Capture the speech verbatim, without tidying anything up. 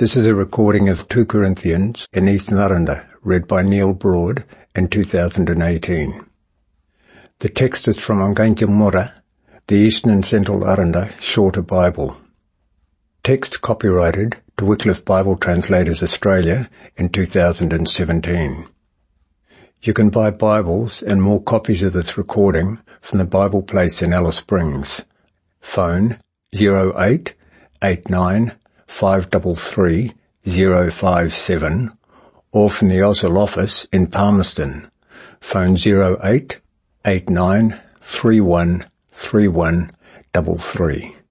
This is a recording of two Corinthians in East Naranda, read by Neil Broad in two thousand eighteen. The text is from Angkantja Mora, the Eastern and Central Aranda Shorter Bible. Text copyrighted to Wycliffe Bible Translators Australia in two thousand seventeen. You can buy Bibles and more copies of this recording from the Bible Place in Alice Springs. Phone zero eight eight nine five three three zero five seven or from the Osel office in Palmerston. Phone zero eight eight nine three one three one three three.